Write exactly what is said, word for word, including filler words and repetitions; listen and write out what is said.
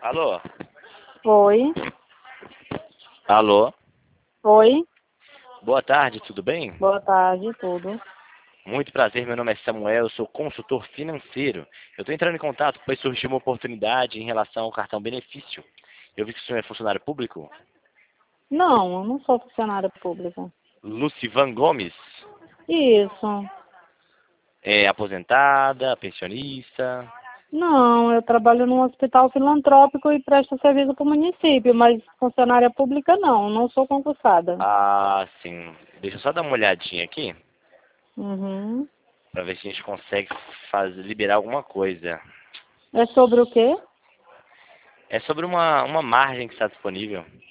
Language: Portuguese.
Alô? Oi, Alô? oi, Boa tarde, tudo bem? boa tarde, tudo. Muito prazer, meu nome é Samuel, eu sou consultor financeiro. Eu estou entrando em contato pois surgiu uma oportunidade em relação ao cartão benefício. Eu vi que o senhor é funcionário público. Não, eu não sou funcionária pública. Lucivan Gomes, Isso. é aposentada, pensionista. Não, eu trabalho num hospital filantrópico e presto serviço para o município, mas funcionária pública não, não sou concursada. Ah, sim. Deixa eu só dar uma olhadinha aqui, Uhum. para ver se a gente consegue fazer, liberar alguma coisa. É sobre o quê? É sobre uma, uma margem que está disponível.